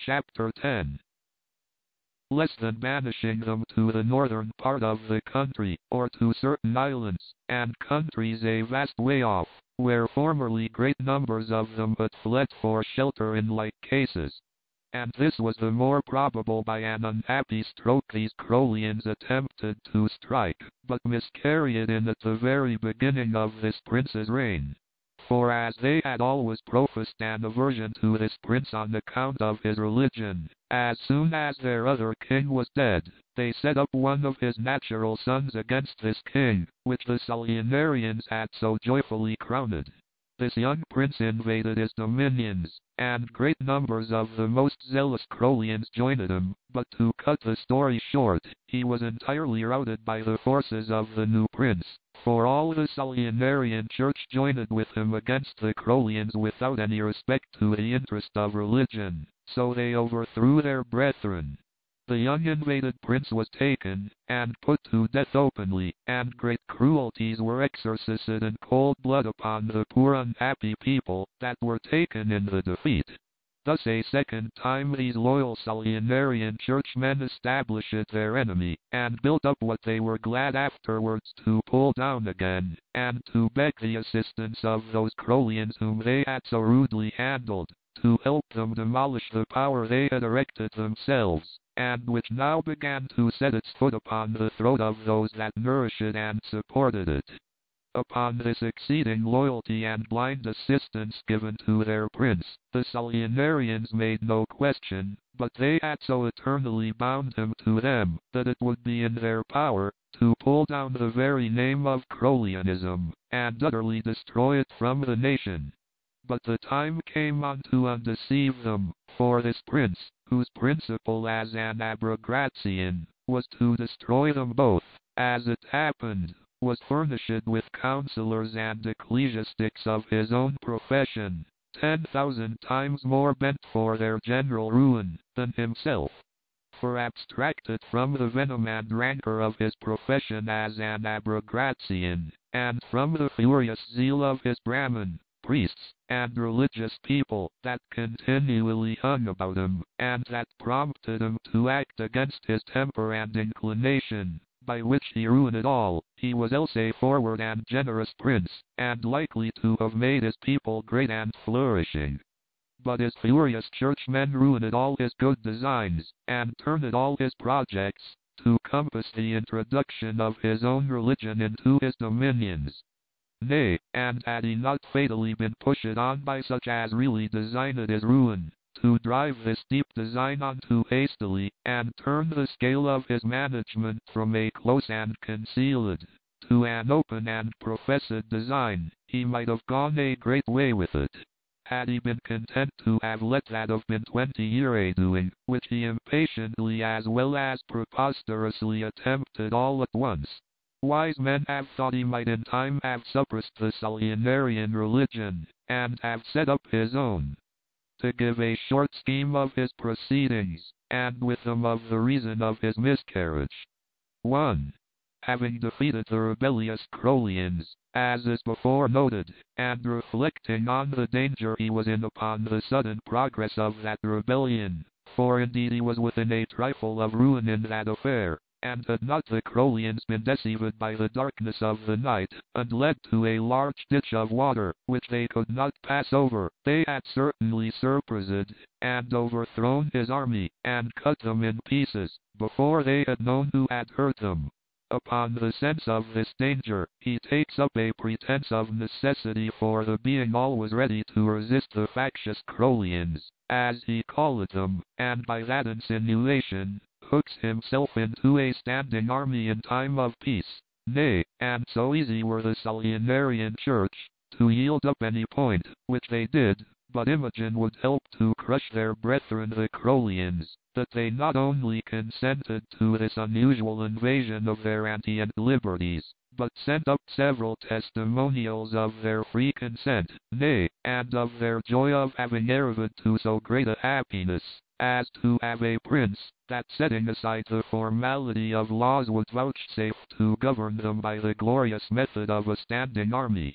Chapter 10. Less than banishing them to the northern part of the country, or to certain islands and countries a vast way off, where formerly great numbers of them but fled for shelter in like cases. And this was the more probable by an unhappy stroke these Crolians attempted to strike, but miscarried in at the very beginning of this prince's reign. For as they had always professed an aversion to this prince on account of his religion, as soon as their other king was dead, they set up one of his natural sons against this king, which the Sulianarians had so joyfully crowned. This young prince invaded his dominions, and great numbers of the most zealous Crolians joined him, but to cut the story short, he was entirely routed by the forces of the new prince, for all the Sulianarian church joined with him against the Crolians without any respect to the interest of religion, so they overthrew their brethren. The young invaded prince was taken, and put to death openly, and great cruelties were exercised in cold blood upon the poor unhappy people that were taken in the defeat. Thus a second time these loyal Sulianarian churchmen established their enemy, and built up what they were glad afterwards to pull down again, and to beg the assistance of those Crolians whom they had so rudely handled, to help them demolish the power they had erected themselves, and which now began to set its foot upon the throat of those that nourished and supported it. Upon this exceeding loyalty and blind assistance given to their prince, the Sulianarians made no question, but they had so eternally bound him to them, that it would be in their power to pull down the very name of Crolianism, and utterly destroy it from the nation. But the time came on to undeceive them, for this prince, whose principle as an Abrograzian was to destroy them both, as it happened, was furnished with counselors and ecclesiastics of his own profession, 10,000 times more bent for their general ruin than himself. For abstracted from the venom and rancor of his profession as an Abrograzian, and from the furious zeal of his Brahmin priests and religious people that continually hung about him, and that prompted him to act against his temper and inclination, by which he ruined it all, he was else a forward and generous prince, and likely to have made his people great and flourishing. But his furious churchmen ruined all his good designs, and turned all his projects, to compass the introduction of his own religion into his dominions. Nay, and had he not fatally been pushed on by such as really designed his ruin, to drive this deep design on too hastily, and turn the scale of his management from a close and concealed, to an open and professed design, he might have gone a great way with it, had he been content to have let that have been 20 years a doing, which he impatiently as well as preposterously attempted all at once. Wise men have thought he might in time have suppressed the Sulianarian religion, and have set up his own. To give a short scheme of his proceedings, and with them of the reason of his miscarriage. 1. Having defeated the rebellious Crolians, as is before noted, and reflecting on the danger he was in upon the sudden progress of that rebellion, for indeed he was within a trifle of ruin in that affair, and had not the Crolians been deceived by the darkness of the night, and led to a large ditch of water, which they could not pass over, they had certainly surprised, and overthrown his army, and cut them in pieces, before they had known who had hurt them. Upon the sense of this danger, he takes up a pretense of necessity for the being always ready to resist the factious Crolians, as he called them, and by that insinuation, hooks himself into a standing army in time of peace. Nay, and so easy were the Sulianarian church to yield up any point, which they did, but Imogen would help to crush their brethren the Crolians, that they not only consented to this unusual invasion of their antient liberties, but sent up several testimonials of their free consent, nay, and of their joy of having arrived to so great a happiness, as to have a prince, that setting aside the formality of laws would vouchsafe to govern them by the glorious method of a standing army.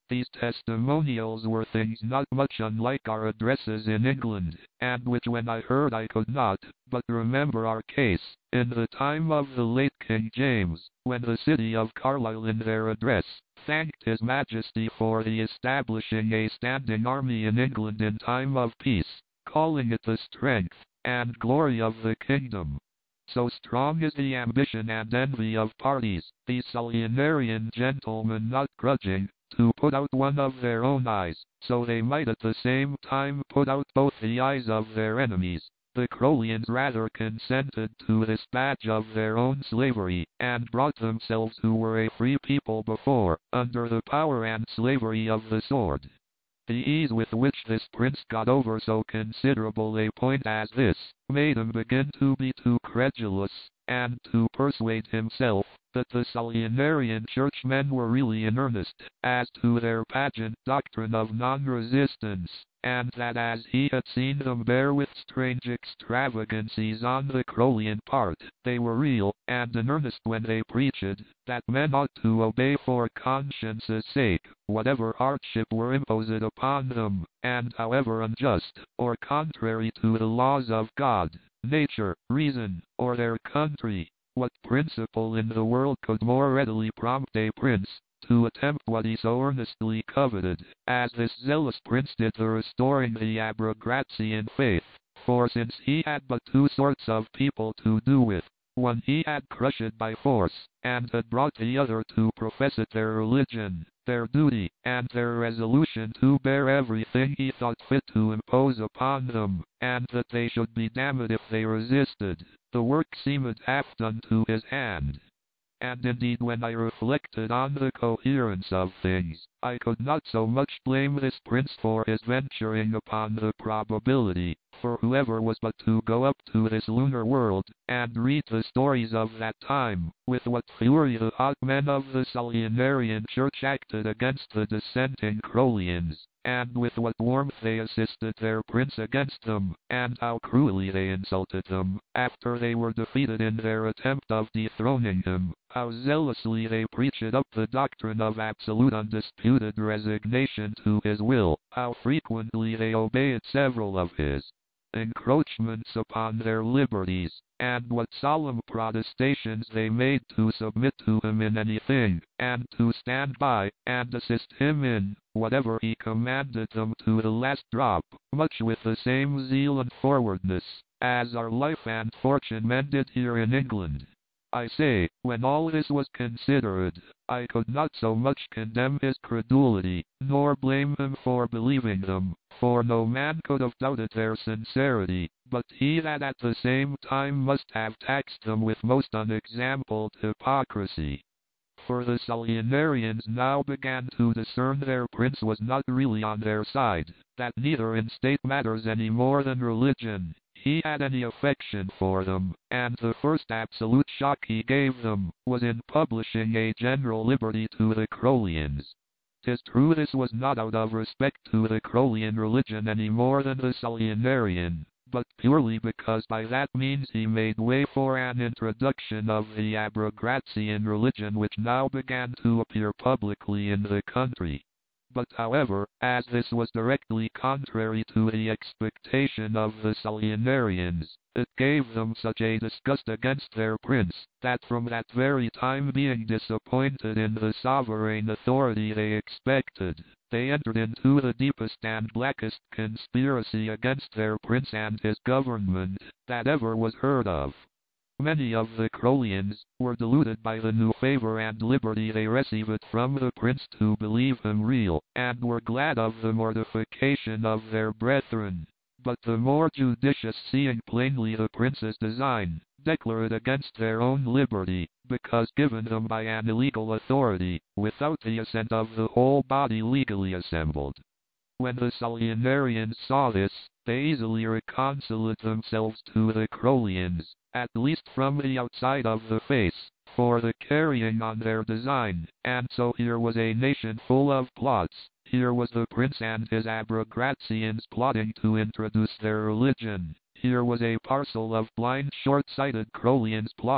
These testimonials were things not much unlike our addresses in England, and which when I heard I could not but remember our case, in the time of the late King James, when the city of Carlisle in their address, thanked His Majesty for the establishing a standing army in England in time of peace, calling it the strength and glory of the kingdom. So strong is the ambition and envy of parties, these Salianarian gentlemen not grudging to put out one of their own eyes, so they might at the same time put out both the eyes of their enemies. The Crolians rather consented to this badge of their own slavery, and brought themselves who were a free people before, under the power and slavery of the sword. The ease with which this prince got over so considerable a point as this, made him begin to be too credulous, and to persuade himself that the Salianarian churchmen were really in earnest as to their pageant doctrine of non-resistance, and that as he had seen them bear with strange extravagancies on the Crolian part, they were real and in earnest when they preached that men ought to obey for conscience's sake, whatever hardship were imposed upon them, and however unjust, or contrary to the laws of God, nature, reason, or their country. What principle in the world could more readily prompt a prince to attempt what he so earnestly coveted, as this zealous prince did the restoring the Abrograzian faith? For since he had but two sorts of people to do with, one he had crushed by force, and had brought the other to profess it their religion, their duty, and their resolution to bear everything he thought fit to impose upon them, and that they should be damned if they resisted, the work seemed half done to his hand. And indeed when I reflected on the coherence of things, I could not so much blame this prince for his venturing upon the probability, for whoever was but to go up to this lunar world, and read the stories of that time, with what fury the hot men of the Salianarian church acted against the dissenting Crolians, and with what warmth they assisted their prince against them, and how cruelly they insulted them, after they were defeated in their attempt of dethroning him, how zealously they preached up the doctrine of absolute undisputed resignation to his will, how frequently they obeyed several of his encroachments upon their liberties, and what solemn protestations they made to submit to him in anything, and to stand by, and assist him in whatever he commanded them to the last drop, much with the same zeal and forwardness as our life and fortune men did here in England. I say, when all this was considered, I could not so much condemn his credulity, nor blame him for believing them, for no man could have doubted their sincerity, but he that at the same time must have taxed them with most unexampled hypocrisy. For the Salianarians now began to discern their prince was not really on their side, that neither in state matters any more than religion he had any affection for them, and the first absolute shock he gave them was in publishing a general liberty to the Crolians. 'Tis true this was not out of respect to the Crolian religion any more than the Salianarian, but purely because by that means he made way for an introduction of the Abrograzian religion which now began to appear publicly in the country. But however, as this was directly contrary to the expectation of the Salianarians, it gave them such a disgust against their prince, that from that very time being disappointed in the sovereign authority they expected, they entered into the deepest and blackest conspiracy against their prince and his government that ever was heard of. Many of the Crolians were deluded by the new favor and liberty they received from the prince to believe him real, and were glad of the mortification of their brethren. But the more judicious, seeing plainly the prince's design, declared against their own liberty, because given them by an illegal authority, without the assent of the whole body legally assembled. When the Salianarians saw this, they easily reconciled themselves to the Crolians, at least from the outside of the face, for the carrying on their design, and so here was a nation full of plots, here was the prince and his Abrograzians plotting to introduce their religion, here was a parcel of blind short-sighted Crolians plotting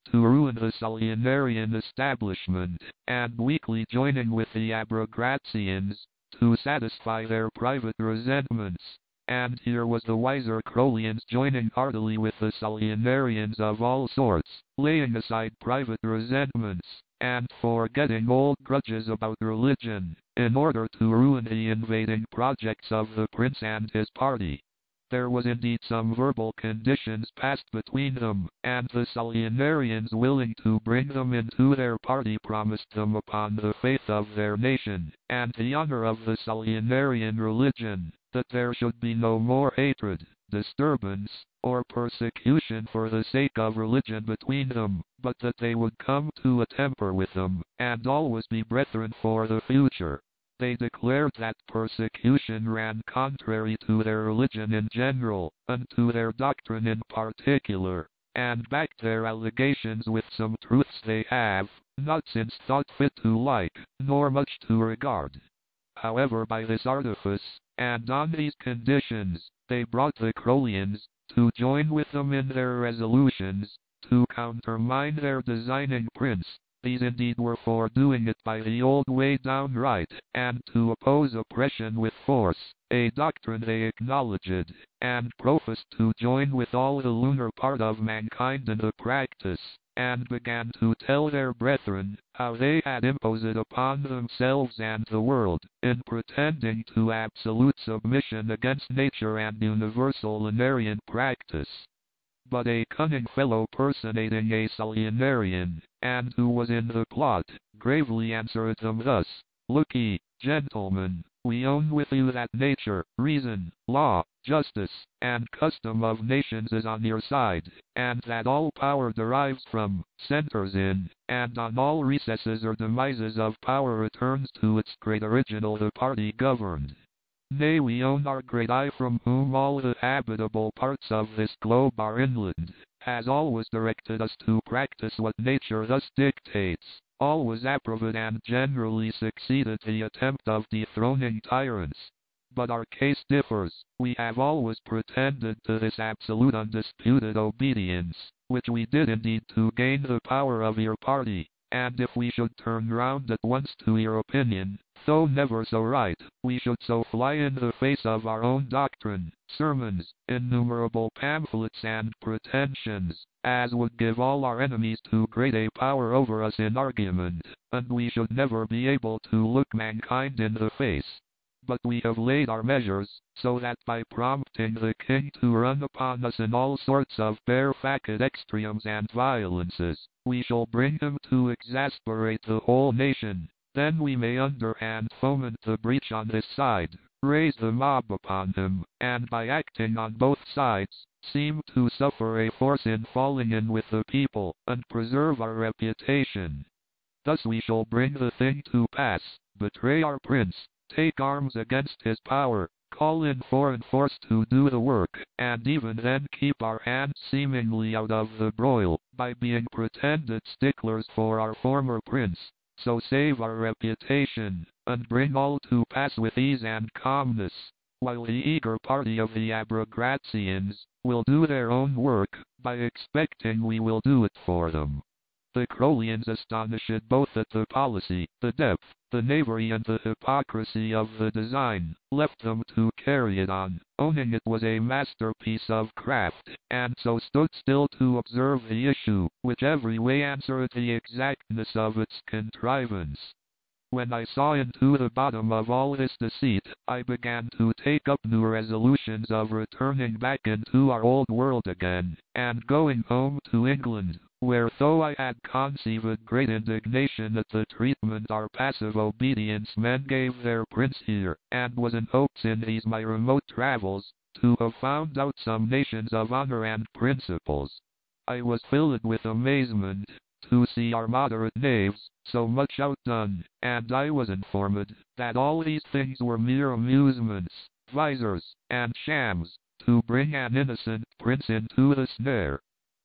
to ruin the Salianarian establishment, and weakly joining with the Abrograzians, to satisfy their private resentments. And here was the wiser Crolians joining heartily with the Salianarians of all sorts, laying aside private resentments, and forgetting old grudges about religion, in order to ruin the invading projects of the prince and his party. There was indeed some verbal conditions passed between them, and the Salianarians willing to bring them into their party promised them upon the faith of their nation, and the honor of the Salianarian religion, that there should be no more hatred, disturbance, or persecution for the sake of religion between them, but that they would come to a temper with them, and always be brethren for the future. They declared that persecution ran contrary to their religion in general, and to their doctrine in particular, and backed their allegations with some truths they have, not since thought fit to like, nor much to regard. However, by this artifice, and on these conditions, they brought the Crolians to join with them in their resolutions, to countermine their designing prince. These indeed were for doing it by the old way downright, and to oppose oppression with force, a doctrine they acknowledged, and professed to join with all the lunar part of mankind in the practice, and began to tell their brethren how they had imposed it upon themselves and the world, in pretending to absolute submission against nature and universal Lunarian practice. But a cunning fellow personating a Salianarian, and who was in the plot, gravely answered them thus: "Look ye, gentlemen, we own with you that nature, reason, law, justice, and custom of nations is on your side, and that all power derives from, centers in, and on all recesses or demises of power returns to its great original the party governed. Nay, we own our great eye, from whom all the habitable parts of this globe are inland, has always directed us to practice what nature thus dictates, always approved and generally succeeded the attempt of dethroning tyrants. But our case differs. We have always pretended to this absolute undisputed obedience, which we did indeed to gain the power of your party, and if we should turn round at once to your opinion, though never so right, we should so fly in the face of our own doctrine, sermons, innumerable pamphlets and pretensions, as would give all our enemies too great a power over us in argument, and we should never be able to look mankind in the face. But we have laid our measures, so that by prompting the king to run upon us in all sorts of barefaced extremes and violences, we shall bring him to exasperate the whole nation. Then we may underhand foment the breach on this side, raise the mob upon him, and by acting on both sides, seem to suffer a force in falling in with the people, and preserve our reputation. Thus we shall bring the thing to pass, betray our prince, take arms against his power, call in foreign force to do the work, and even then keep our hands seemingly out of the broil, by being pretended sticklers for our former prince, so save our reputation, and bring all to pass with ease and calmness, while the eager party of the Abrograzians will do their own work, by expecting we will do it for them." The Crolians, astonished both at the policy, the depth, the knavery and the hypocrisy of the design, left them to carry it on, owning it was a masterpiece of craft, and so stood still to observe the issue, which every way answered the exactness of its contrivance. When I saw into the bottom of all this deceit, I began to take up new resolutions of returning back into our old world again, and going home to England, where though I had conceived great indignation at the treatment our passive obedience men gave their prince here, and was in hopes in these my remote travels, to have found out some nations of honor and principles, I was filled with amazement to see our moderate knaves so much outdone, and I was informed that all these things were mere amusements, visors, and shams, to bring an innocent prince into the snare.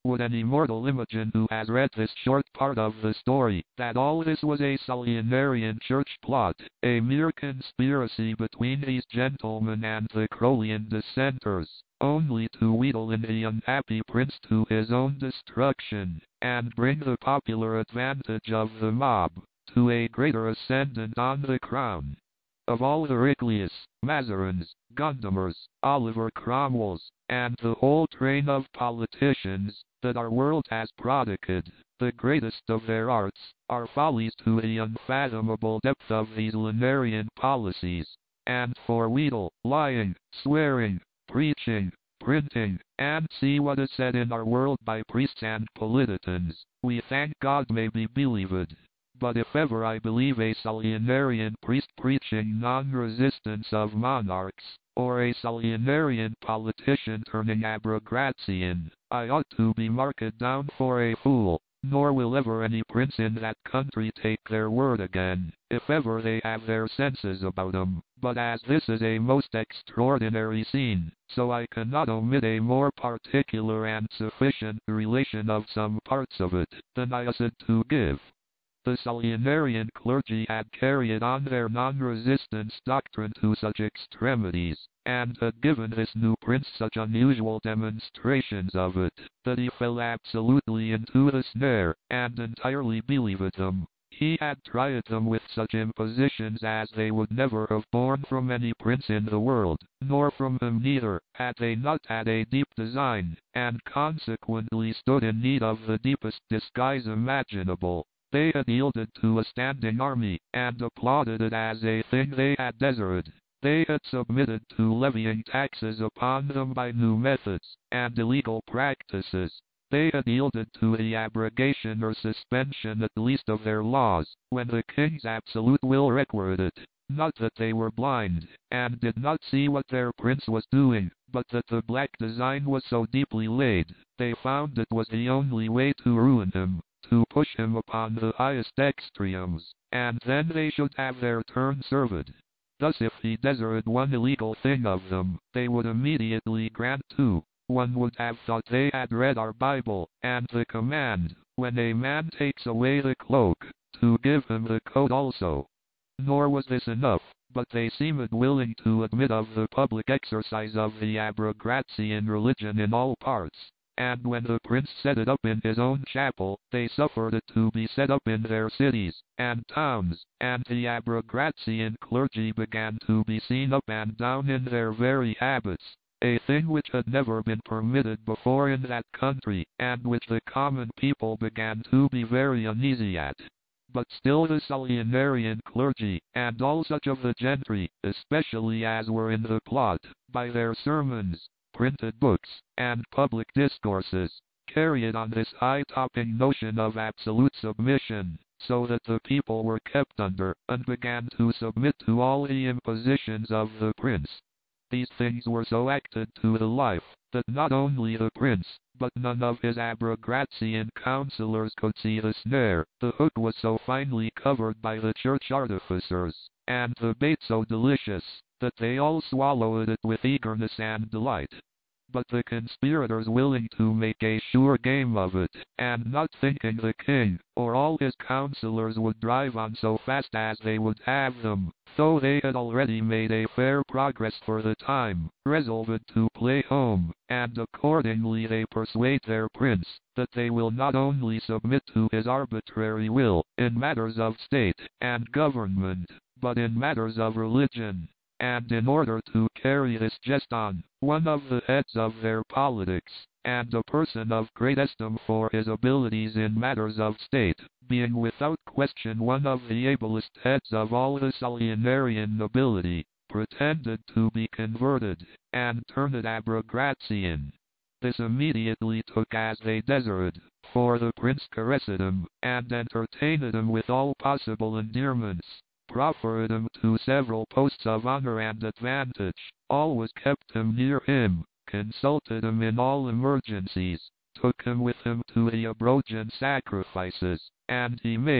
would any mortal imagine who has read this short part of the story, that all this was a Salianarian church plot, a mere conspiracy between these gentlemen and the Crowleyan dissenters, only to wheedle in the unhappy prince to his own destruction, and bring the popular advantage of the mob to a greater ascendant on the crown? Of all the Riclius, Mazarins, Gundamers, Oliver Cromwells, and the whole train of politicians that our world has prodigued, the greatest of their arts are follies to the unfathomable depth of these Lunarian policies, and for wheedle, lying, swearing, preaching, printing, and see what is said in our world by priests and politicians, we thank God may be believed. But if ever I believe a Salianarian priest preaching non-resistance of monarchs, or a Salianarian politician turning Abrograzian, I ought to be marked down for a fool, nor will ever any prince in that country take their word again, if ever they have their senses about 'em. But as this is a most extraordinary scene, so I cannot omit a more particular and sufficient relation of some parts of it, than I essayed to give. The Salianarian clergy had carried on their non-resistance doctrine to such extremities, and had given this new prince such unusual demonstrations of it, that he fell absolutely into the snare, and entirely believed them. He had tried them with such impositions as they would never have borne from any prince in the world, nor from him neither, had they not had a deep design, and consequently stood in need of the deepest disguise imaginable. They had yielded to a standing army, and applauded it as a thing they had desired. They had submitted to levying taxes upon them by new methods, and illegal practices. They had yielded to the abrogation or suspension at least of their laws, when the king's absolute will required it. Not that they were blind, and did not see what their prince was doing, but that the black design was so deeply laid, they found it was the only way to ruin him, to push him upon the highest extremes, and then they should have their turn served. Thus if he desired one illegal thing of them, they would immediately grant two. One would have thought they had read our Bible, and the command, when a man takes away the cloak, to give him the coat also. Nor was this enough, but they seemed willing to admit of the public exercise of the Abrograzian religion in all parts. And when the prince set it up in his own chapel, they suffered it to be set up in their cities and towns, and the Abrograzian clergy began to be seen up and down in their very habits, a thing which had never been permitted before in that country, and which the common people began to be very uneasy at. But still the Salianarian clergy, and all such of the gentry, especially as were in the plot, by their sermons, printed books, and public discourses, carried on this high-topping notion of absolute submission, so that the people were kept under, and began to submit to all the impositions of the prince. These things were so acted to the life, that not only the prince, but none of his Abrograzian councillors could see the snare. The hook was so finely covered by the church artificers, and the bait so delicious, that they all swallowed it with eagerness and delight. But the conspirators, willing to make a sure game of it, and not thinking the king, or all his councillors would drive on so fast as they would have them, though they had already made a fair progress for the time, resolved to play home, and accordingly they persuade their prince, that they will not only submit to his arbitrary will, in matters of state and government, but in matters of religion. And in order to carry this jest on, one of the heads of their politics, and a person of great esteem for his abilities in matters of state, being without question one of the ablest heads of all the Salianarian nobility, pretended to be converted, and turned Abrograzian. This immediately took as they desired, for the prince caressed him, and entertained him with all possible endearments, proffered him to several posts of honor and advantage, always kept him near him, consulted him in all emergencies, took him with him to the Abrogian sacrifices, and he made,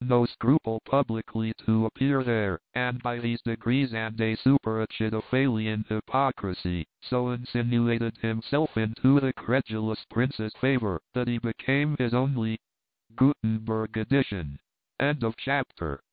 no scruple publicly to appear there, and by these degrees and a superachitophalian hypocrisy, so insinuated himself into the credulous prince's favor, that he became his only Gutenberg edition. End of chapter.